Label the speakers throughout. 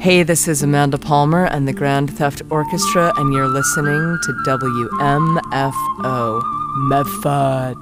Speaker 1: Hey, this is Amanda Palmer and the Grand Theft Orchestra, and you're listening to WMFO, Medford.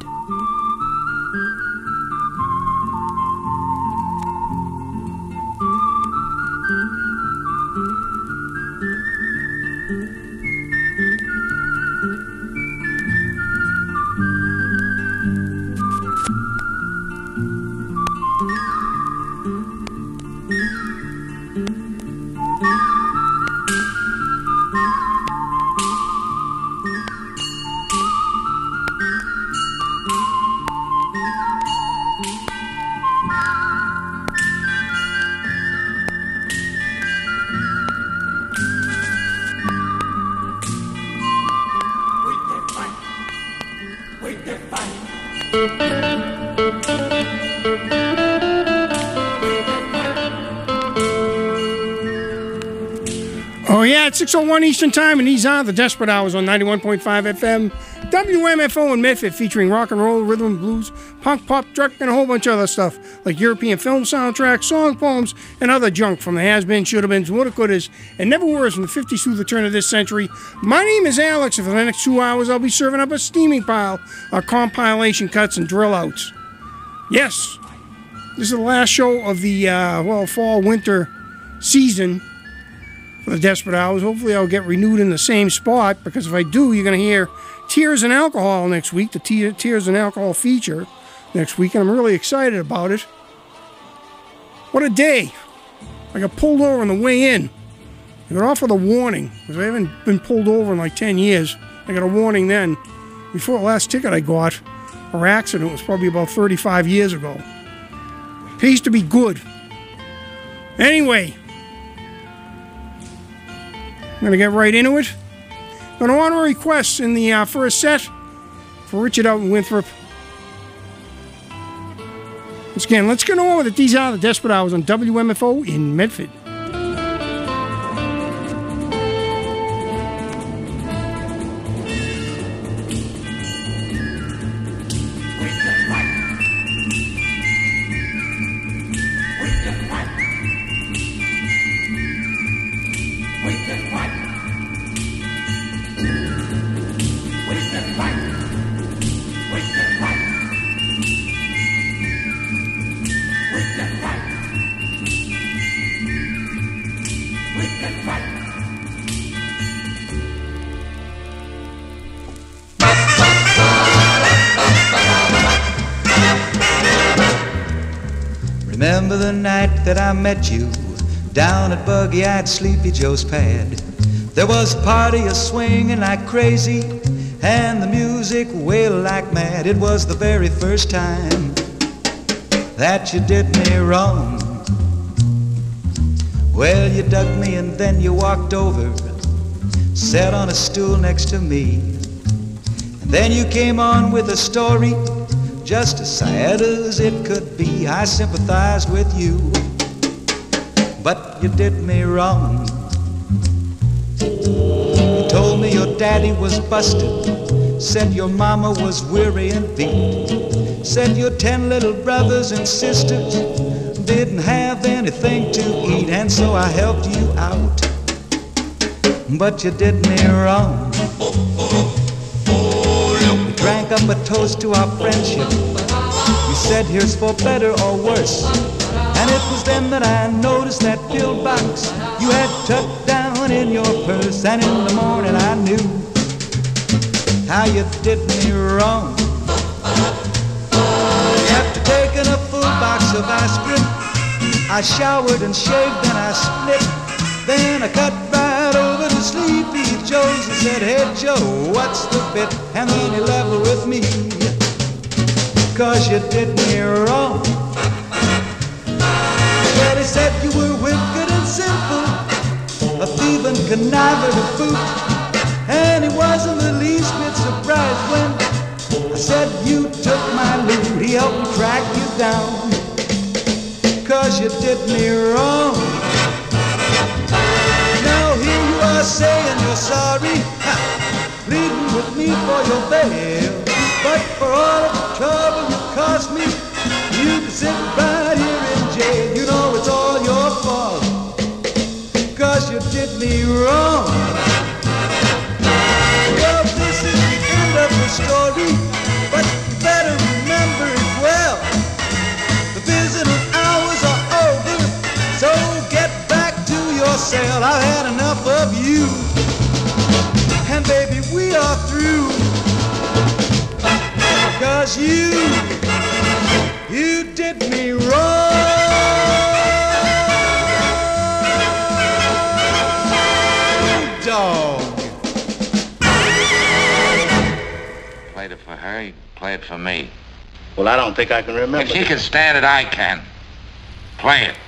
Speaker 2: Oh, yeah, it's 6:01 Eastern Time, and these are the Desperate Hours on 91.5 FM, WMFO in Medford, featuring rock and roll, rhythm, blues, punk, pop, truck, and a whole bunch of other stuff, like European film soundtracks, song poems, and other junk from the has-beens, should-have-beens, woulda-couldas, and never-weres from the 50s through the turn of this century. My name is Alex, and for the next 2 hours, I'll be serving up a steaming pile of compilation cuts and drill-outs. Yes, this is the last show of the, fall-winter season for the Desperate Hours. Hopefully I'll get renewed in the same spot, because if I do, you're going to hear Tears and Alcohol next week, the Tears and Alcohol feature next week, and I'm really excited about it. What a day. I got pulled over on the way in. I got off with a warning, because I haven't been pulled over in like 10 years. I got a warning then. Before the last ticket I got, or accident, was probably about 35 years ago. Pays to be good. Anyway, I'm going to get right into it. An honor request in the first set for Richard out in Winthrop. Once again, let's get on with it. These are the Desperate Hours on WMFO in Medford.
Speaker 3: Remember the night that I met you down at Buggy-Eyed Sleepy Joe's pad. There was a party a-swinging like crazy, and the music wailed like mad. It was the very first time that you did me wrong. Well, you dug me and then you walked over, sat on a stool next to me, and then you came on with a story just as sad as it could be. I sympathized with you, but you did me wrong. You told me your daddy was busted, said your mama was weary and beat, said your 10 little brothers and sisters didn't have anything to eat, and so I helped you out, but you did me wrong. We drank up a toast to our friendship. We said here's for better or worse, and it was then that I noticed that pill box you had tucked down in your purse, and in the morning I knew how you did me wrong. After taking a full box of aspirin, I showered and shaved and I split. Then I cut right over to Sleepy Joe's and said, hey Joe, what's the fit? And then he leveled with me, 'cause you did me wrong. Well, he said you were wicked and simple, a thieving conniver to boot, and he wasn't the least bit surprised when I said you took my loot. He helped me track you down, 'cause you did me wrong. Now here you are saying you're sorry, pleading with me for your bail, but for all of the trouble you caused me, you can sit right here in jail. You know it's all your fault, Marcel, I've had enough of you. And baby, we are through. Because you did me wrong. Dog.
Speaker 4: Played it for her, you play it for me.
Speaker 5: Well, I don't think I can remember.
Speaker 4: If she can stand it, I can. Play it.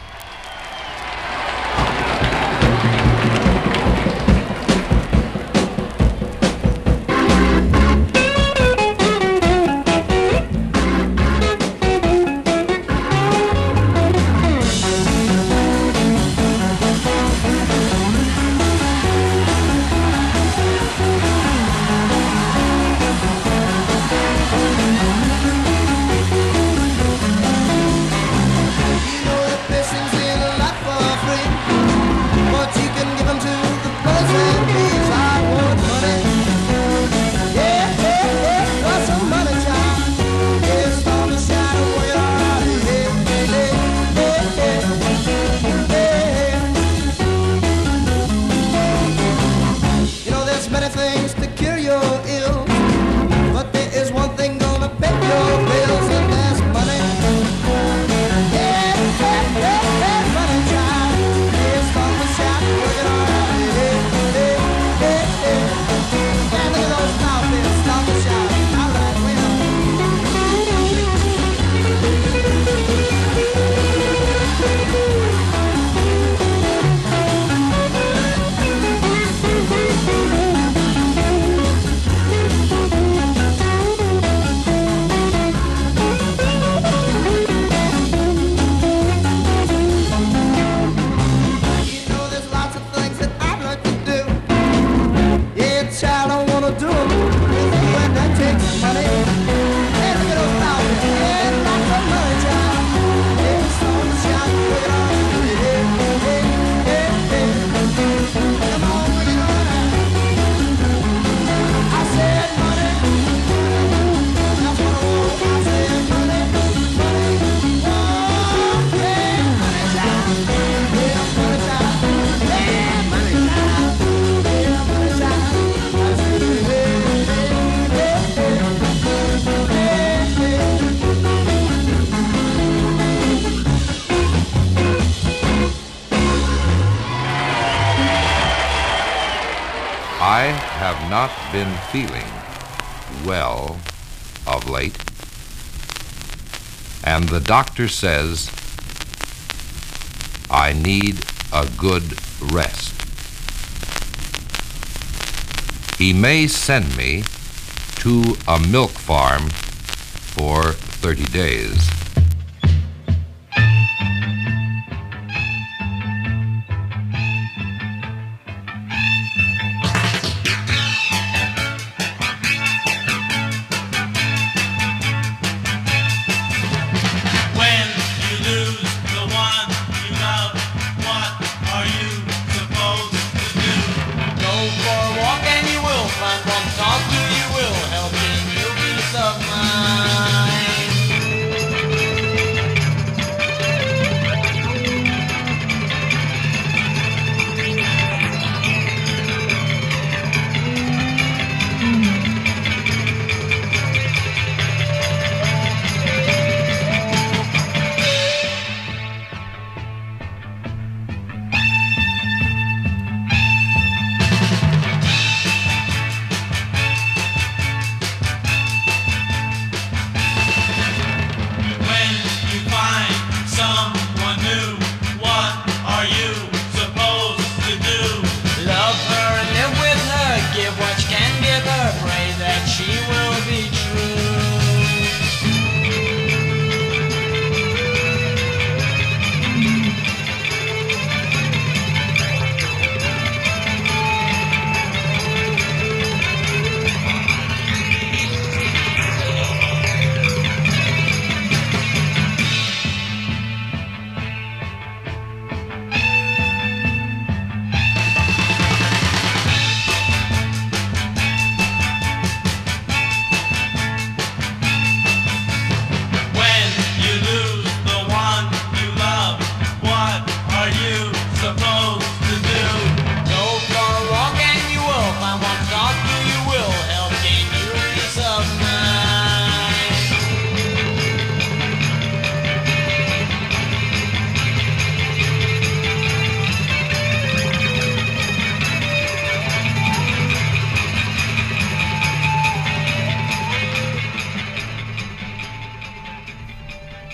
Speaker 6: I have not been feeling well of late, and the doctor says I need a good rest. He may send me to a milk farm for 30 days.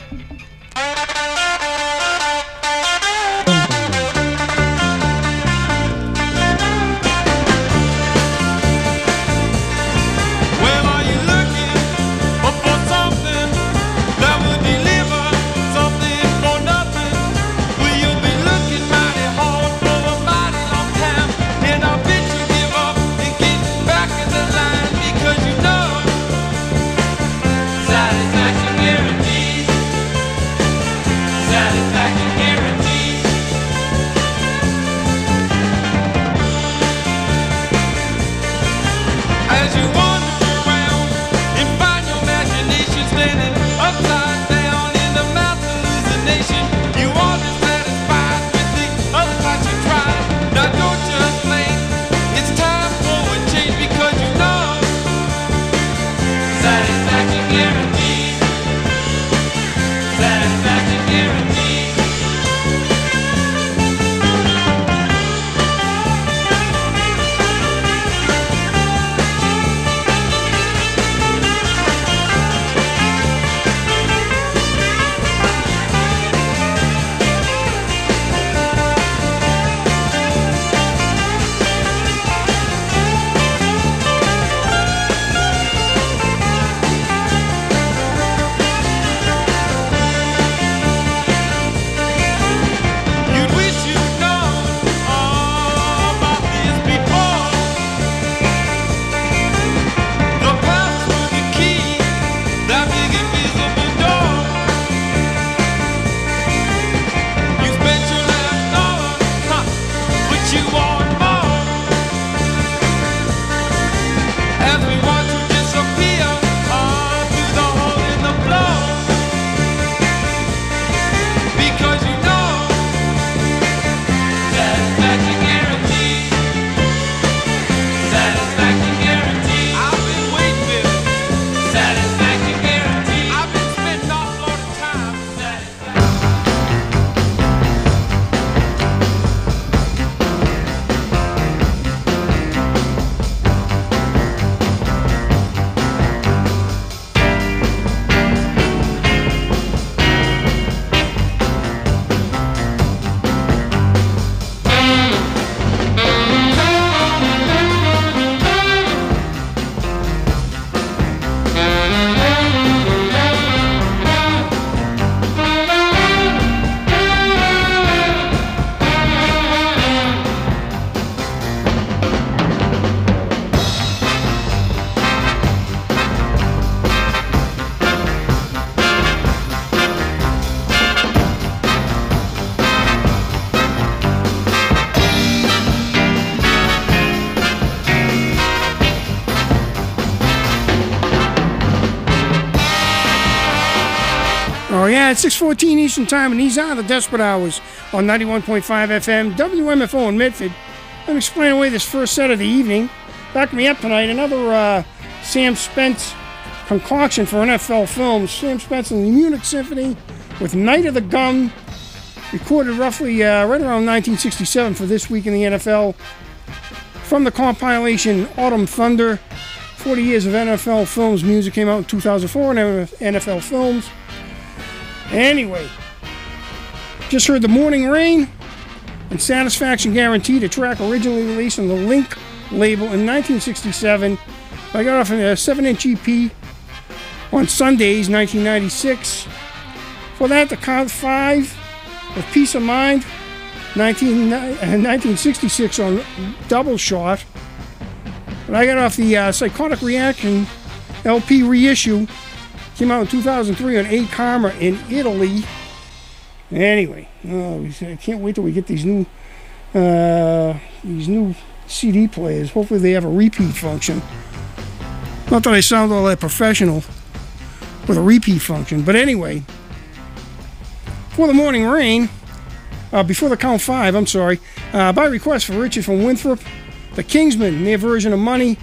Speaker 2: Oh, yeah, it's 6:14 Eastern Time, and these are the Desperate Hours on 91.5 FM, WMFO in Medford. I'm explaining away this first set of the evening. Back me up tonight, another Sam Spence concoction for NFL Films. Sam Spence and the Munich Symphony with Night of the Gum, recorded roughly right around 1967 for This Week in the NFL. From the compilation Autumn Thunder, 40 years of NFL Films music came out in 2004 on NFL Films. Anyway, just heard The Morning Rain and Satisfaction Guaranteed, a track originally released on the Link label in 1967. I got off a 7-inch EP on Sundays, 1996. For that, the Count 5 of Peace of Mind, 1966 on Double Shot. But I got off the Psychotic Reaction LP reissue. Came out in 2003 on A Karma in Italy. Anyway, I can't wait till we get these new CD players. Hopefully they have a repeat function. Not that I sound all that professional with a repeat function, but anyway. For The Morning Rain, before the Count 5, I'm sorry, by request for Richard from Winthrop, The Kingsmen, their version of Money,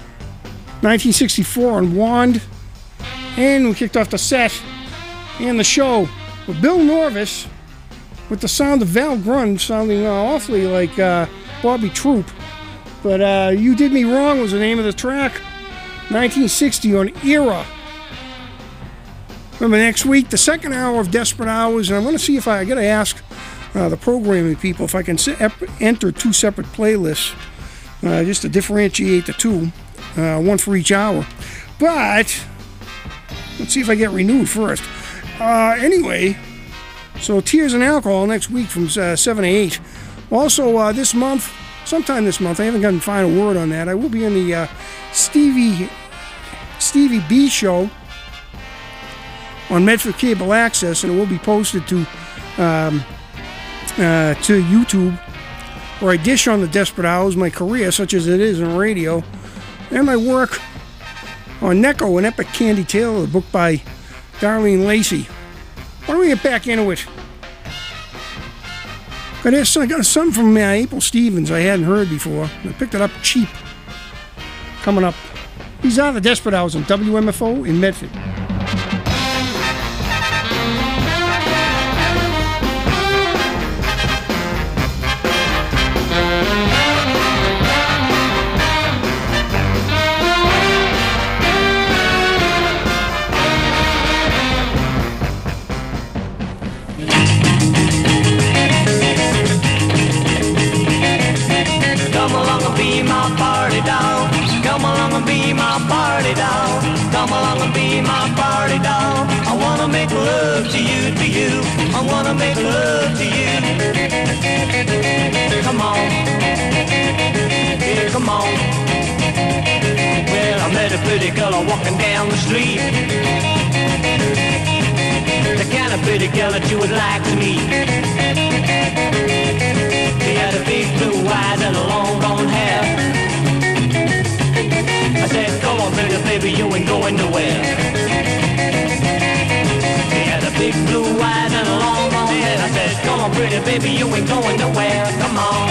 Speaker 2: 1964 on Wand. And we kicked off the set and the show with Bill Norvis with the sound of Val Grund, sounding awfully like Bobby Troop. But You Did Me Wrong was the name of the track, 1960 on Era. Remember, next week, the second hour of Desperate Hours, and I'm going to see if I got to ask the programming people if I can enter two separate playlists, just to differentiate the two, one for each hour. But let's see if I get renewed first. Anyway, so Tears and Alcohol next week from 7 to 8. Also, this month, sometime this month, I haven't gotten final word on that, I will be in the Stevie B show on Medford Cable Access, and it will be posted to YouTube, where I dish on the Desperate Hours, my career, such as it is in radio, and my work on Necco and Epic Candy Tale, a book by Darlene Lacey. Why don't we get back into it? I got something from April Stevens I hadn't heard before. I picked it up cheap. Coming up. These are the Desperate Hours on WMFO in Medford.
Speaker 7: Come along and be my party doll. Come along and be my party doll. I wanna make love to you, to you. I wanna make love to you. Come on, yeah, come on. Well, I met a pretty girl walking down the street. The kind of pretty girl that you would like to meet. She had a big blue eyes and a long blonde hair. I said, come on, baby, you ain't going nowhere. She had a big blue eyes and a long blonde hair. I said, come on, pretty baby, you ain't going nowhere. Come on,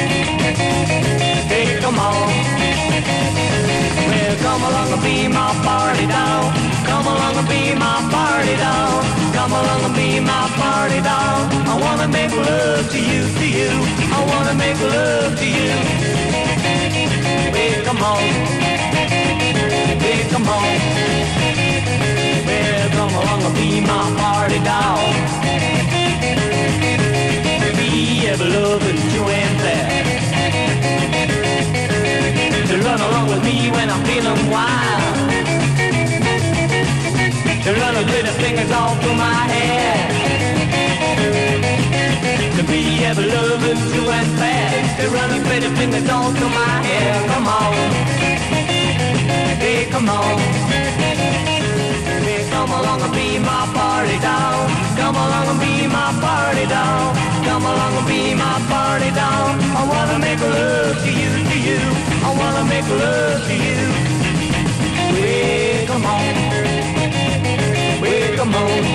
Speaker 7: hey, come on. Well, come along and be my party doll. Come along and be my party doll. Come along and be my party doll. I wanna make love to you, to you. I wanna make love to you. Well, come on. Hey, come on. Well, come along and be my party doll. Be ever loving, true and fair. To run along with me when I'm feeling wild. To run a little fingers all through my hair. To be ever loving, true and fair. To run a little fingers all through my hair. Come on. Hey, come on. Hey, come along and be my party doll. Come along and be my party doll. Come along and be my party doll. I wanna make love to you, to you. I wanna make love to you. Hey, come on. Hey, come on.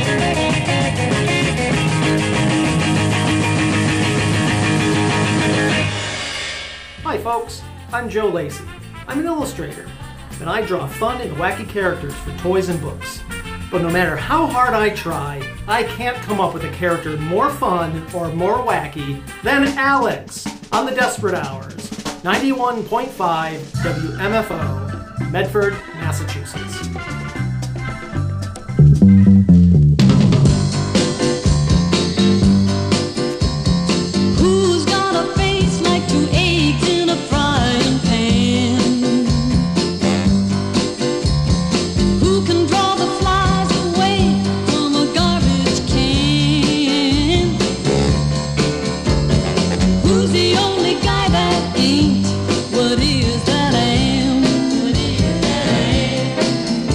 Speaker 8: Hi folks, I'm Joe Lacey. I'm an illustrator, and I draw fun and wacky characters for toys and books. But no matter how hard I try, I can't come up with a character more fun or more wacky than Alex on the Desperate Hours, 91.5 WMFO, Medford, Massachusetts.
Speaker 9: Who's got a face like two eggs in a frying pan? Who can draw the flies away from a garbage can? Who's the only guy that ain't what is that I am? What is that I am?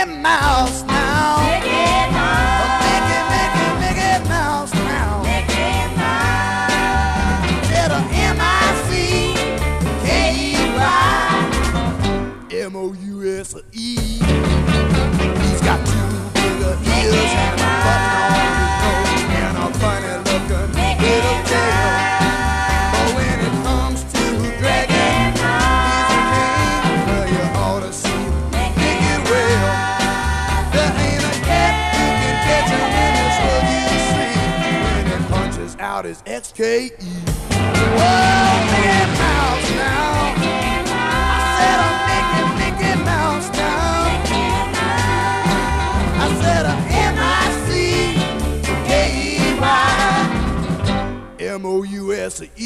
Speaker 3: Mickey Mouse now. Mickey Mouse. Mickey Mouse now. Mickey Mouse. Said a M-I-C-K-E-Y. M-O-U-S-E. He's got two bigger ears and a button on his nose and a funny looking little tail. But when it comes to dragging, he's a king. Well, you ought to see him Mickey well. There ain't a cat who can catch him in his hoodie sleeve when it punches out his XKE. Oh, Mickey Mouse now. I said a Mickey Mouse now. I said a M-I-C-K-E-Y. M-O-U-S-E.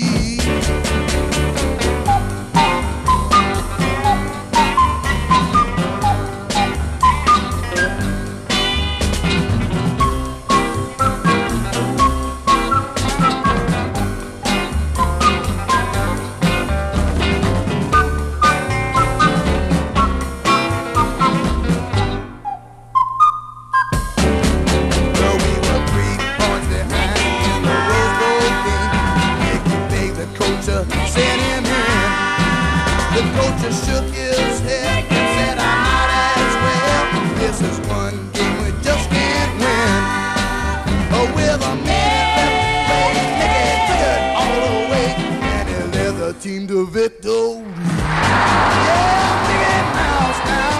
Speaker 3: Sent him in. The coach shook his head and said, I might as well. This is one game we just can't win. With a minute left to play, Mickey took it all away and he led the team to victory. Yeah, Mickey Mouse now.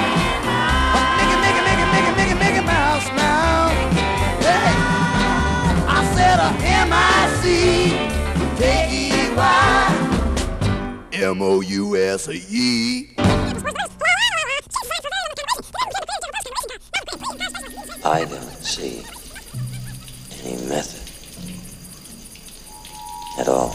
Speaker 3: Mickey Mouse now. Hey, I said a M-I-C-K-E-Y. M-O-U-S-E.
Speaker 10: I don't see any method at all.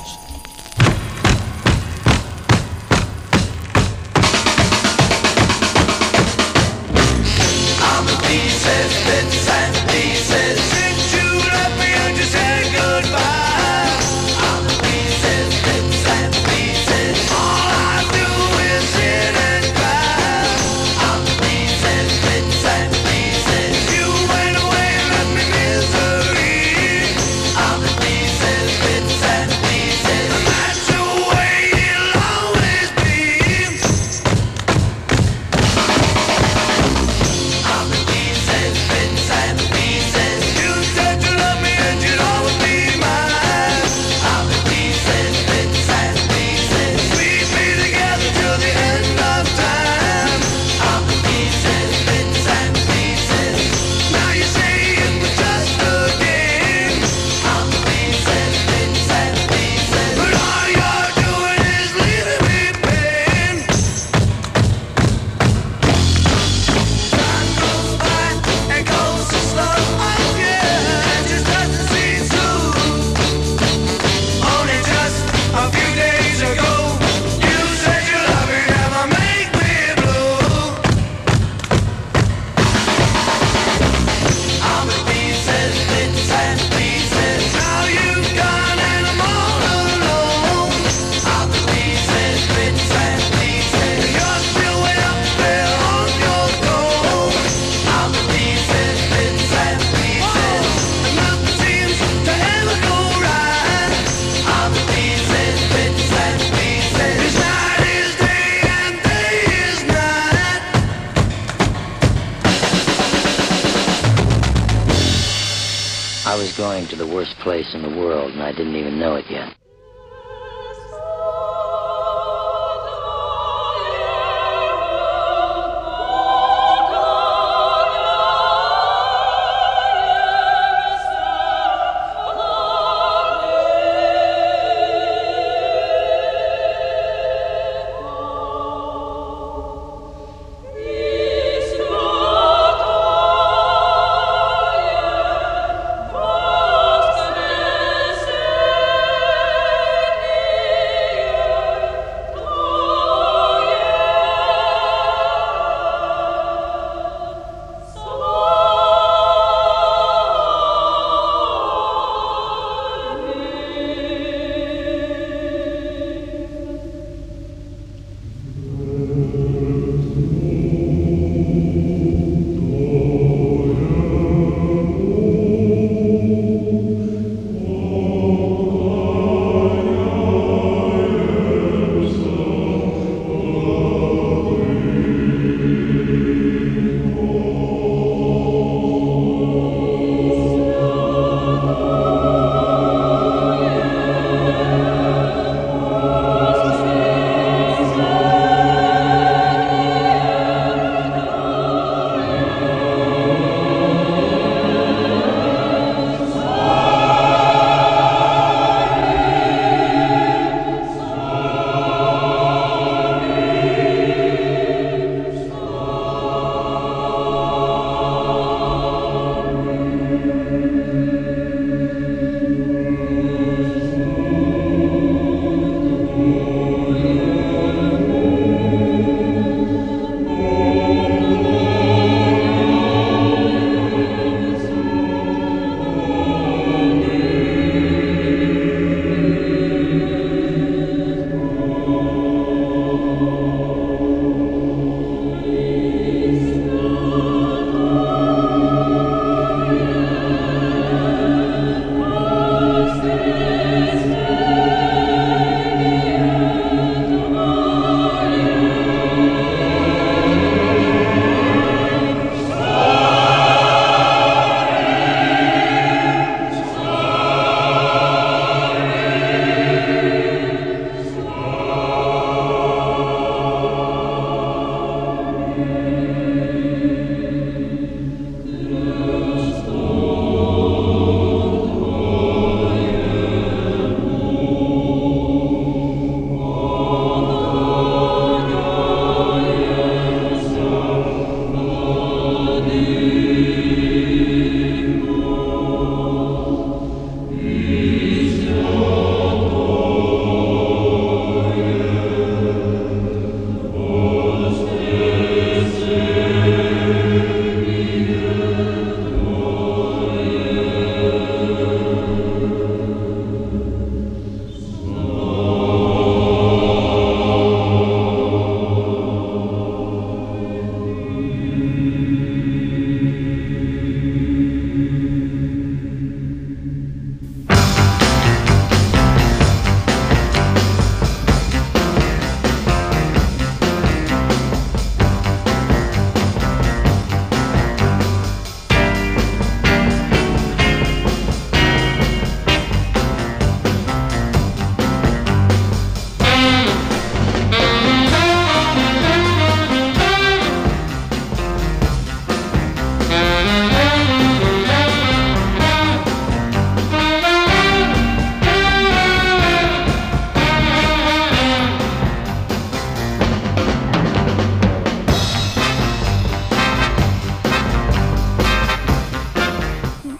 Speaker 7: I'm the pieces, bits and pieces. Since you left me, I just said goodbye. I'm the pieces, bits and pieces. All I do is sit and cry. I'm the pieces, bits and pieces. You went away and left me misery. I'm the pieces, bits and pieces. And that's the way it'll always be. I'm the pieces, bits and pieces. You said you love me and you'd always be mine. I'm the pieces, bits and pieces. We'd be together till the end of time. I'm the pieces, bits and pieces. Now you say it was just a game. I'm the pieces, bits and pieces. But all you're doing is leaving me pain. Time goes by and goes so slow, yeah, and just doesn't seem soon. Only just a few days ago, you said your love would never make me blue. I'm the pieces, bits and pieces. Now you've gone and I'm all alone. I'm the pieces, bits and pieces. You're still way up there on your throne. I'm the pieces, bits and pieces. And nothing seems to ever go right. I'm the pieces, bits and pieces. This night is day and day is night.
Speaker 10: I was going to the worst place in the world, and I didn't even know it yet.
Speaker 9: Thank you.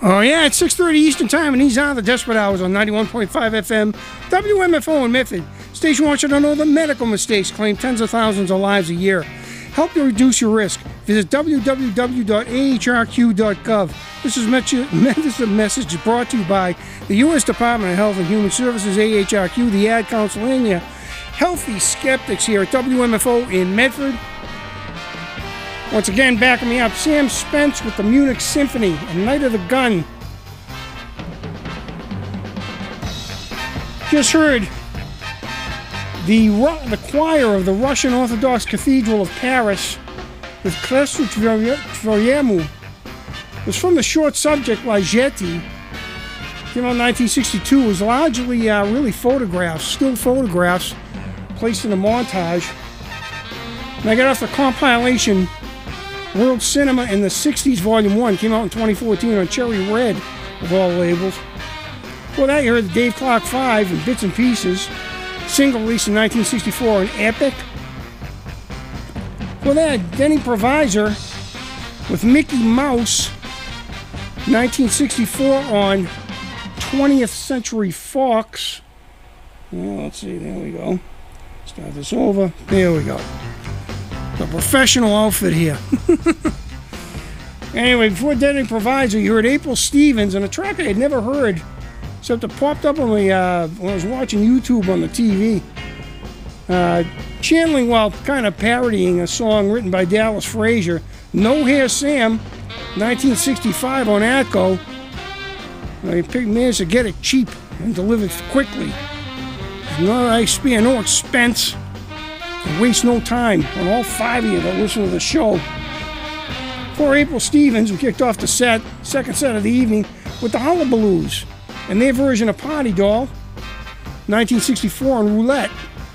Speaker 2: Oh, yeah, it's 6:30 Eastern Time, and he's on the Desperate Hours on 91.5 FM, WMFO in Medford. Station wants you to know that medical mistakes claim tens of thousands of lives a year. Help you reduce your risk. Visit www.ahrq.gov. This is a message brought to you by the U.S. Department of Health and Human Services, AHRQ, the Ad Council, and your healthy skeptics here at WMFO in Medford. Once again, backing me up, Sam Spence with the Munich Symphony and Night of the Gun. Just heard the choir of the Russian Orthodox Cathedral of Paris with Krestu Tvoryemu. It was from the short subject La Jetée. Came out in 1962. It was largely really photographs, still photographs, placed in a montage. And I got off the compilation World Cinema in the 60s, Volume 1. Came out in 2014 on Cherry Red, of all labels. Well, that you heard the Dave Clark 5 in Bits and Pieces. Single released in 1964, an epic. Well, that Denny Provisor with Mickey Mouse, 1964 on 20th Century Fox. Well, let's see, there we go. Start this over. There we go. A professional outfit here. Anyway, before Denny Provisor, you heard April Stevens and a track I had never heard, except it popped up on my, when I was watching YouTube on the TV. Channeling, well, kind of parodying a song written by Dallas Frazier, No Hair Sam, 1965 on Atco. I managed to get it cheap and delivered quickly. I spare no expense and waste no time on all 5 of you that listen to the show. For April Stevens, we kicked off the second set of the evening with the Hullabaloos and their version of Party Doll, 1964 on Roulette.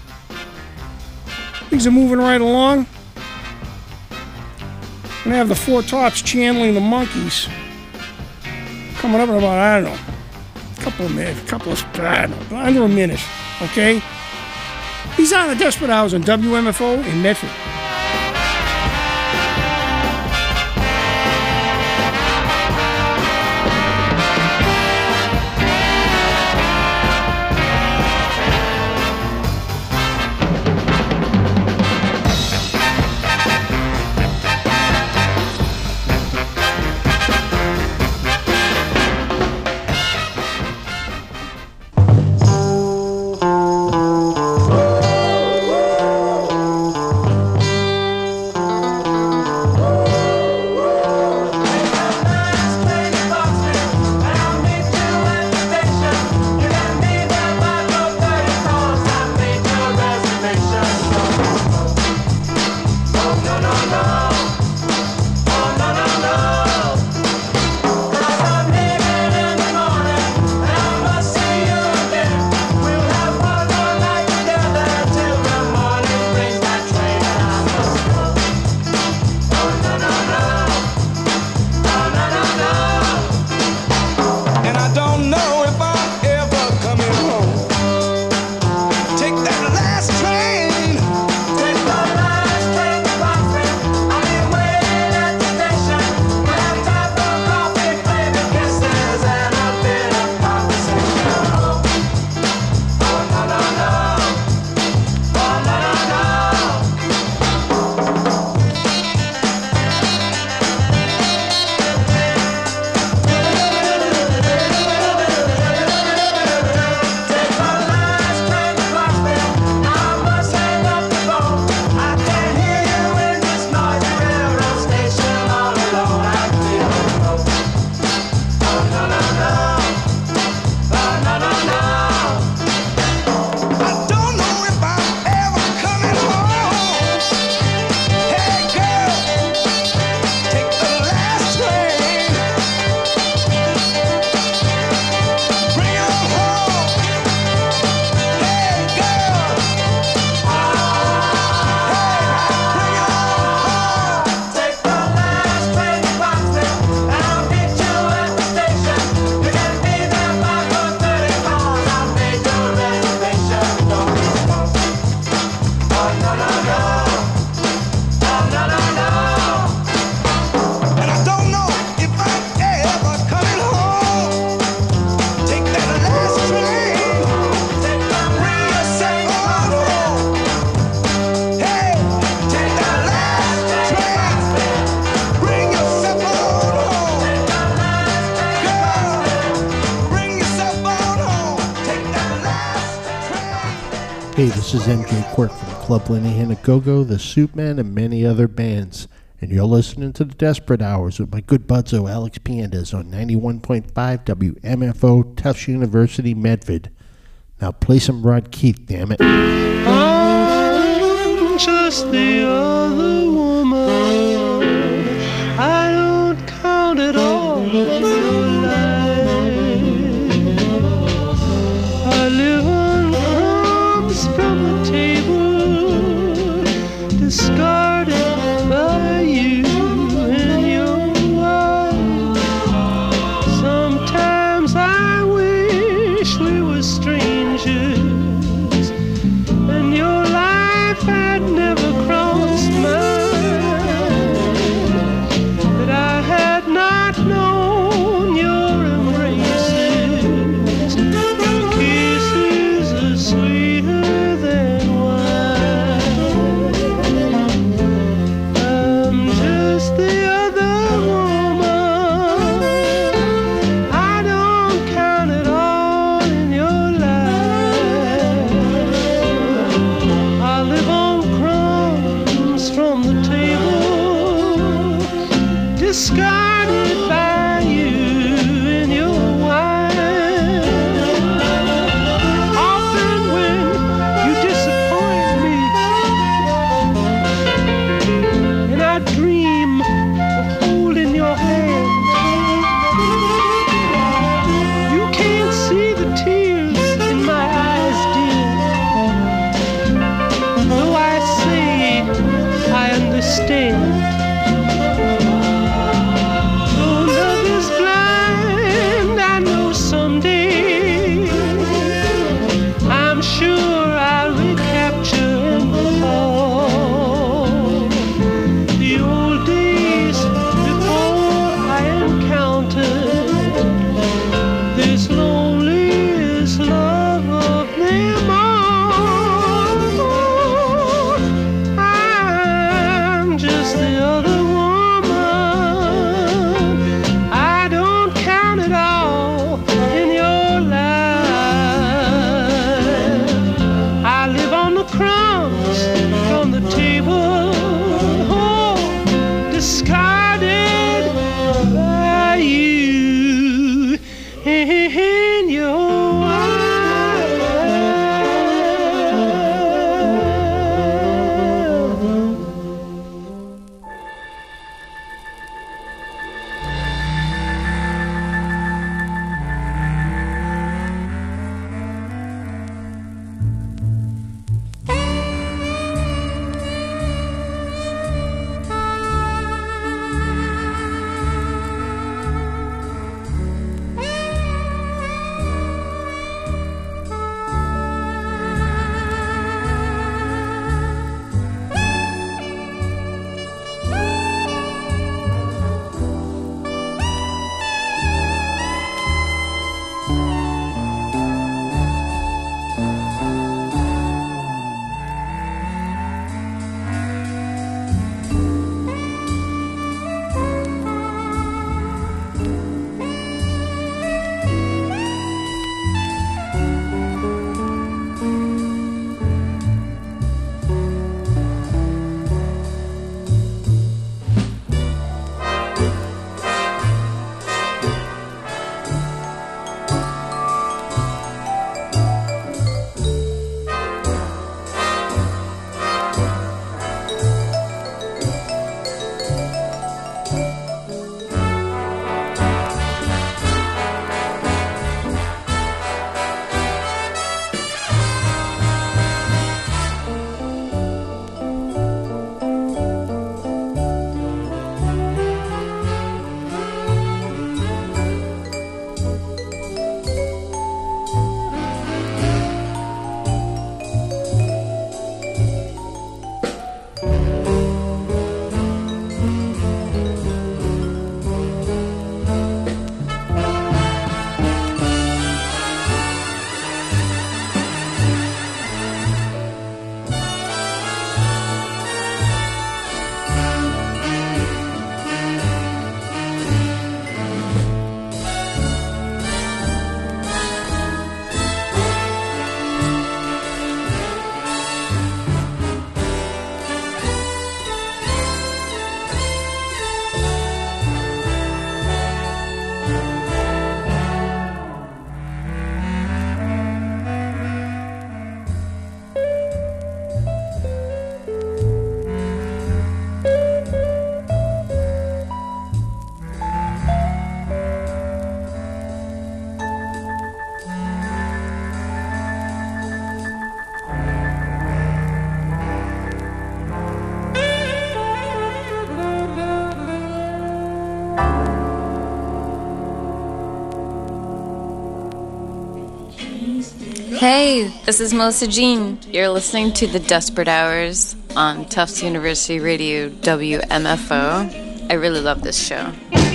Speaker 2: Things are moving right along. Gonna have the Four Tops channeling the Monkees. Coming up in about, I don't know, under a minute, okay? He's on the Desperate Hours on WMFO in Medford.
Speaker 11: Hey, this is MJ Quirk from Club Linehan at Go-Go, The Soup Man, and many other bands. And you're listening to The Desperate Hours with my good budzo Alex Piandes on 91.5 WMFO, Tufts University, Medford. Now play some Rod Keith, damn it.
Speaker 12: I'm just the other woman. I don't count at all your life. I live on crumbs from the table, discarded by you and your wife. Sometimes I wish we were strangers, and your life had never crossed my
Speaker 13: Hey, this is Melissa Jean. You're listening to The Desperate Hours on Tufts University Radio WMFO. I really love this show.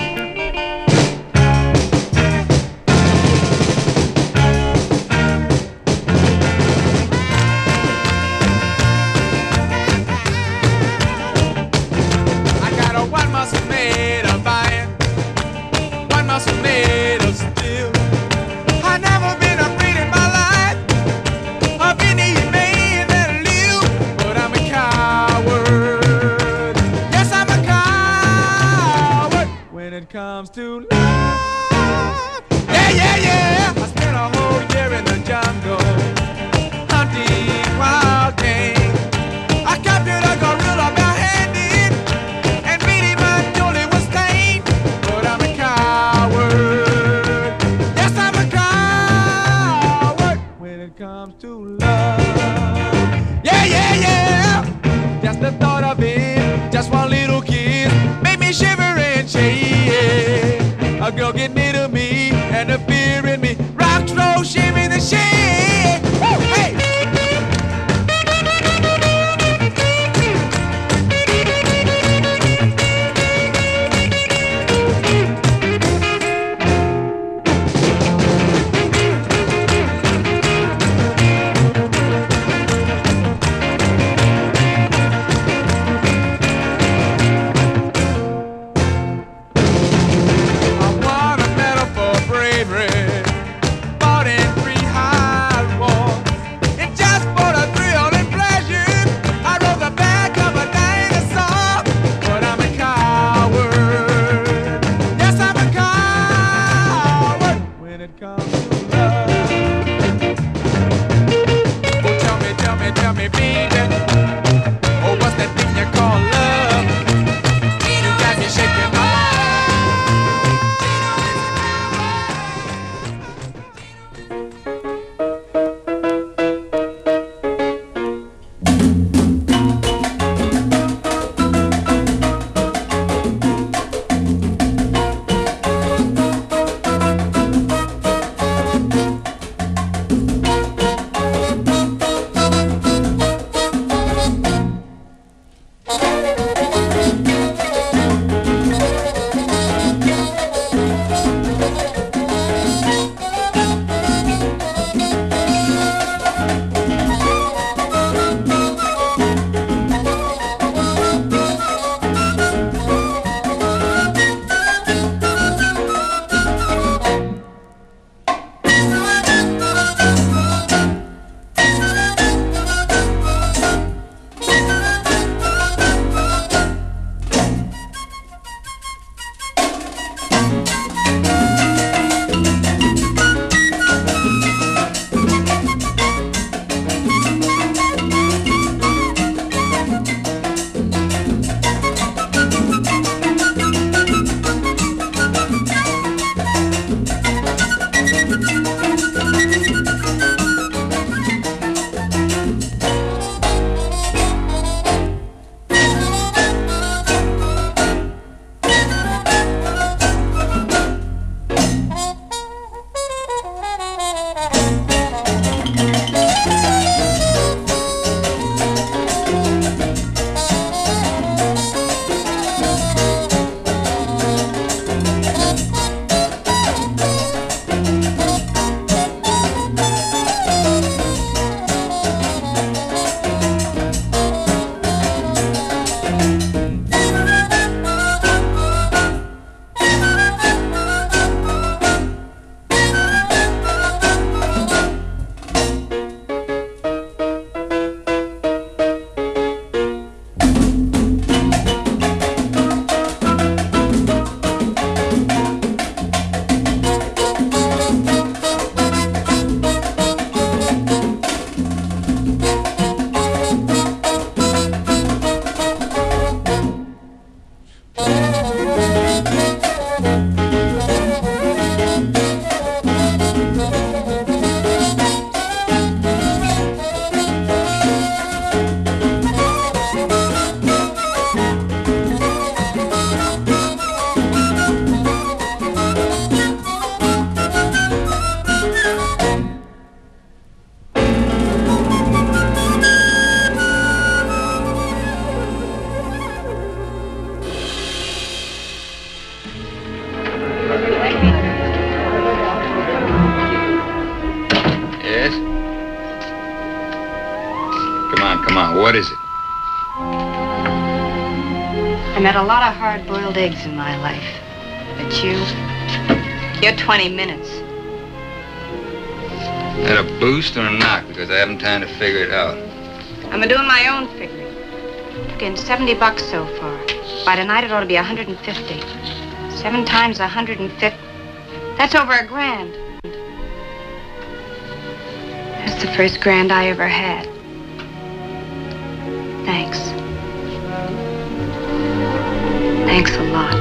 Speaker 14: Comes to love. Yeah, yeah, yeah. I spent a whole year in the jungle hunting wild game. I captured a gorilla barehanded and beat him until it was tame. But I'm a coward. Yes, I'm a coward when it comes to love. Yeah, yeah, yeah. Just the thought of it, just one little kiss, made me shiver and shake. A girl get near to me and the fear in me rocks, roll, shimmy, the shake. Woo, hey.
Speaker 15: on, what is it?
Speaker 16: I met a lot of hard-boiled eggs in my life. But you're 20 minutes.
Speaker 15: Is that a boost or a knock? Because I haven't time to figure it out.
Speaker 16: I'm doing my own figuring. Took in $70 so far. By tonight, it ought to be 150. 7 times 150. That's over $1,000. That's the first grand I ever had. Thanks. Thanks a lot.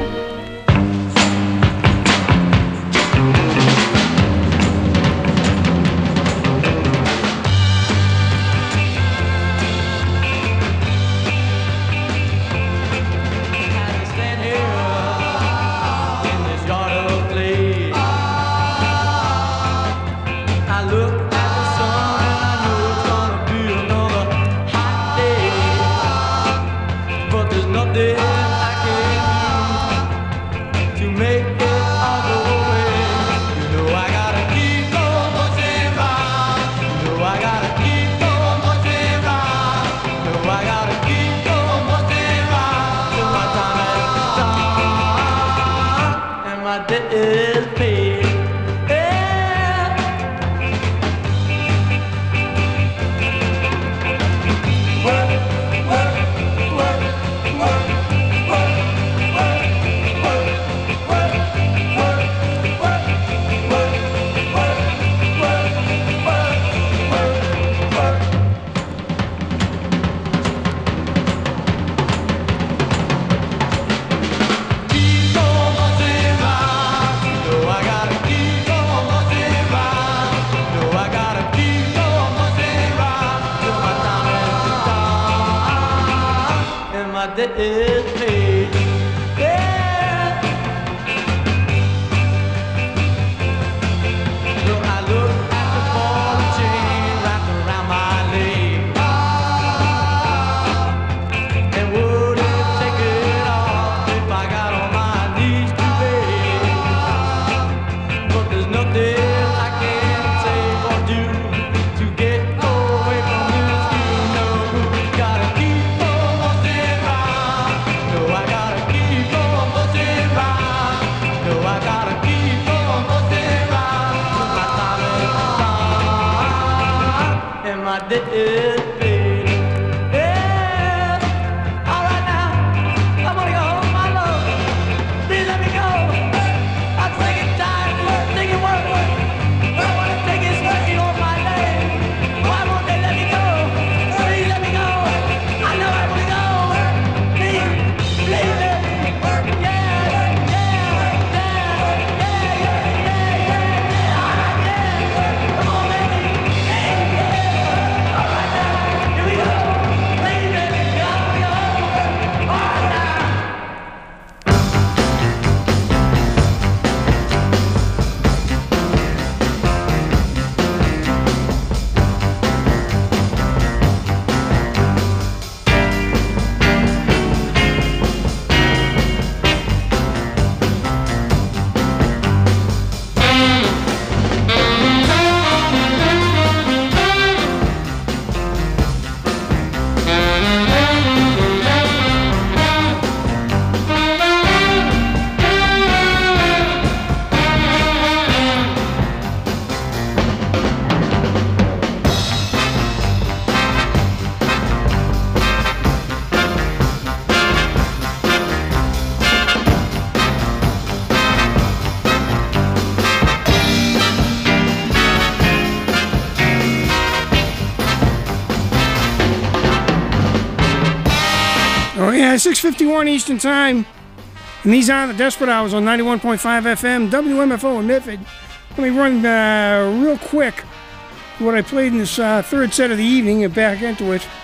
Speaker 2: Yeah, 6:51 Eastern Time. And these are the Desperate Hours on 91.5 FM, WMFO in Medford. Let me run real quick what I played in this third set of the evening and back into it.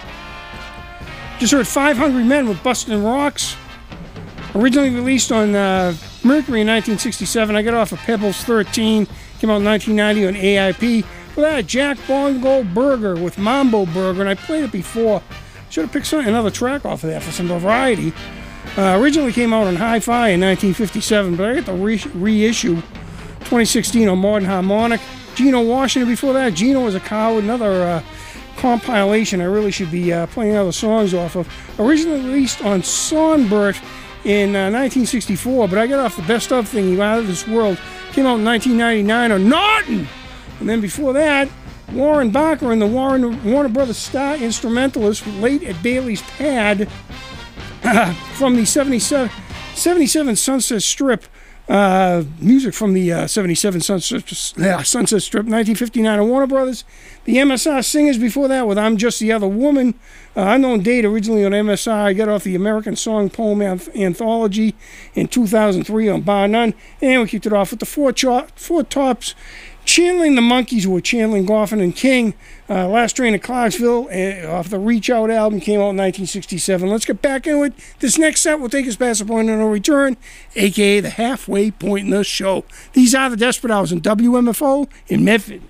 Speaker 2: Just heard 5 Hungry Men with Bustin' Rocks. Originally released on Mercury in 1967. I got off of Pebbles 13. Came out in 1990 on AIP. For that, Jack Bongo Burger with Mambo Burger, and I played it before. Should have picked another track off of that for some variety. Originally came out on Hi-Fi in 1957, but I got the reissue 2016 on Modern Harmonic. Geno Washington before that. Geno Was a Coward, another compilation I really should be playing other songs off of. Originally released on Songbird in 1964, but I got off the Best Of thing, Out of This World. Came out in 1999 on Norton. And then before that, Warren Barker and the Warner Brothers Star Instrumentalists, late at Bailey's Pad, from the 77 Sunset Strip. Music from the 77 Sunset Strip, 1959 on Warner Brothers. The MSR Singers before that with I'm Just the Other Woman. Unknown Date, originally on MSR. I got off the American Song Poem Anthology in 2003 on Bar None. And we kicked it off with the Four Tops, channeling the Monkees, who were channeling Goffin and King. Last Train to Clarksville off the Reach Out album, came out in 1967. Let's get back into it. This next set will take us past the point of no return, a.k.a. the halfway point in the show. These are the Desperate Hours on WMFO in Medford.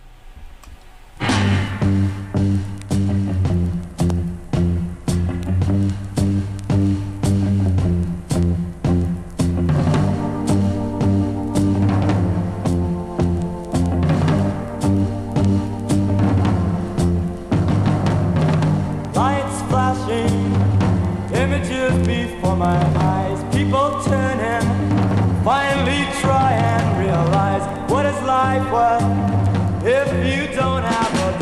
Speaker 17: Before my eyes, people turning, finally try and realize what is life worth if you don't have a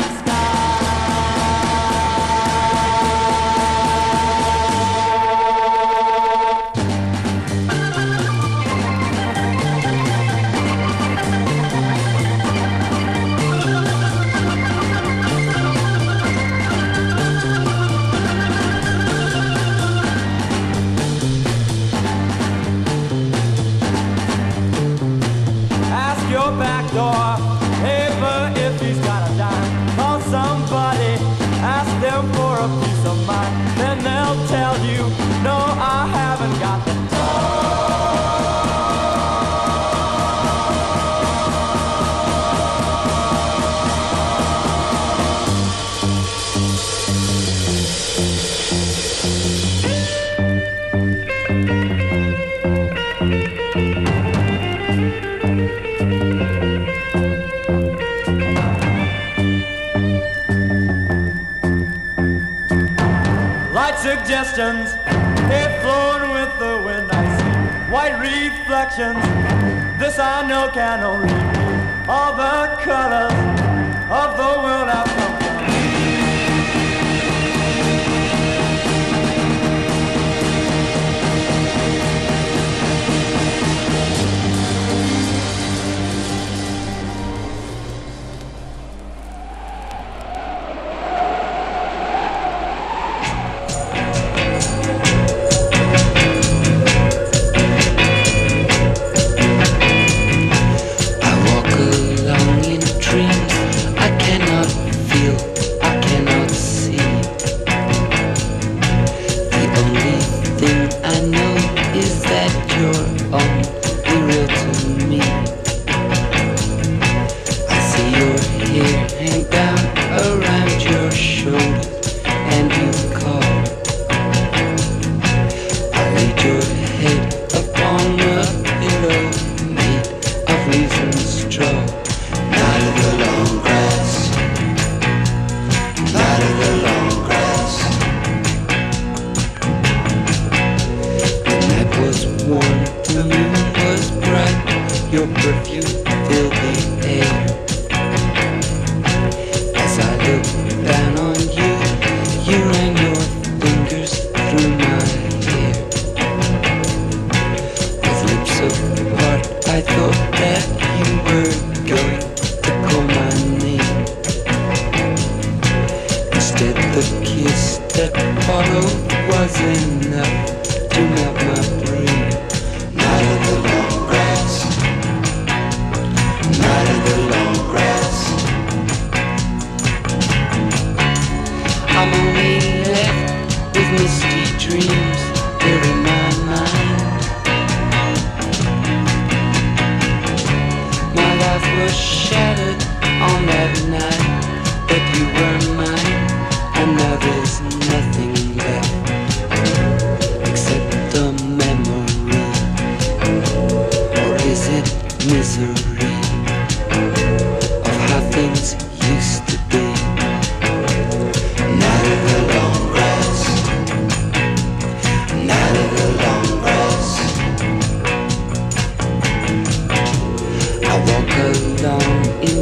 Speaker 17: back door, hey, but if he's got a dime, call somebody, ask them for a piece of mind, then they'll tell you, no, I haven't got the suggestions, they're flowing with the wind. I see white reflections. This I know can only be all the colors of the world I've come from.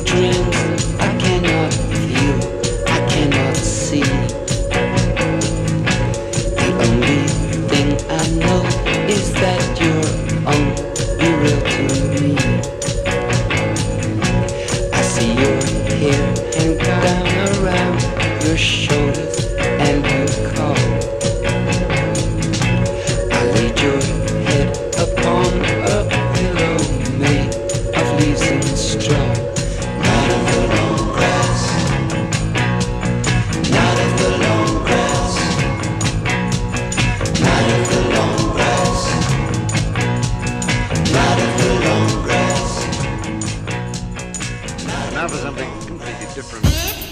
Speaker 18: dreams I cannot feel, I cannot see. The only thing I know is that you're only real to me. I see your hair hang down around your shoulders and you call. I laid your head upon a pillow made of leaves and straw. Not of the long grass, not of the long grass, not of the long grass, not of the long grass.
Speaker 5: Now for something completely different.